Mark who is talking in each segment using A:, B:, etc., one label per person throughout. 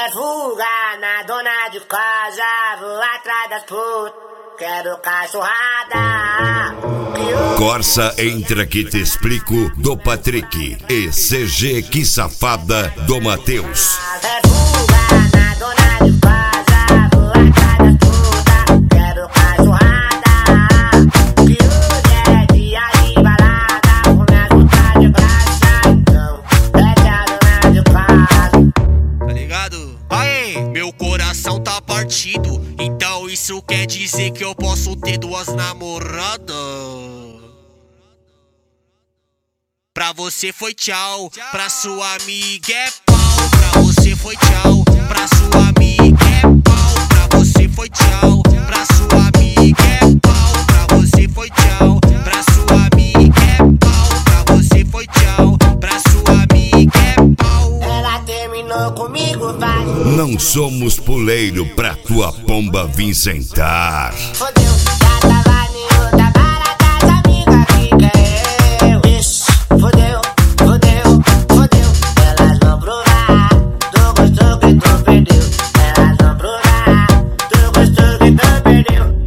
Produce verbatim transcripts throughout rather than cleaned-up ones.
A: É vulga na dona de casa, vou atrás das putas, quero cachorrada.
B: Corsa entra que te explico do Patrick e C G que safada do Matheus.
A: É vulga na dona de casa, vou atrás das putas, quero cachorrada. Que hoje é dia de balada, vou me ajudar de graça, então pede a dona de casa.
C: Tá ligado? Aê, meu coração tá partido, então isso quer dizer que eu posso ter duas namoradas. Pra você foi tchau, pra sua amiga é pau. Pra você foi tchau, pra sua amiga é pau. Pra você foi tchau, pra sua amiga é pau. Pra você foi tchau, pra sua amiga é pau. Pra você foi tchau, pra sua amiga é pau.
A: Ela terminou comigo, vai.
B: Não somos puleiro pra tua pomba vir sentar.
A: Fodeu, já tava em outra barata, as amigas fica eu. Ixi, fodeu, fodeu, fodeu. Elas vão provar do gosto que tu perdeu. Elas vão provar do gosto que tu perdeu.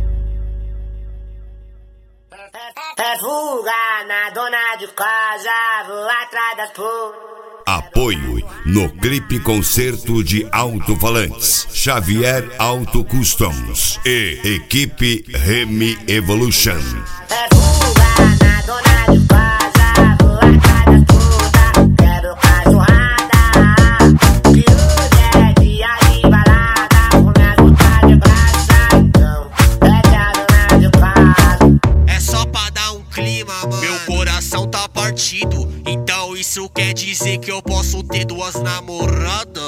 A: É vulga na dona de casa, vou atrás das putas.
B: Apoio no clipe concerto de alto-falantes Xavier Auto Customs e equipe Remy Evolution.
A: É vulga na dona de casa, vou atrás das putas, quero cachorrada. Que hoje é dia de balada, vou me ajudar de graça, então pede a dona de casa.
C: É só pra dar um clima, mano. Meu coração tá partido, então isso quer dizer que eu posso ter duas namoradas.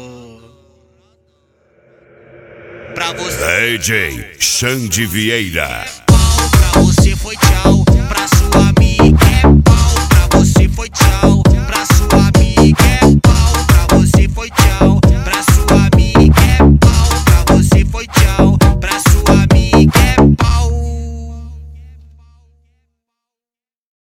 C: Pra você
B: D J Xande Vieira.
C: pau, pra você foi tchau, pra sua amiga é pau. Pra você foi tchau,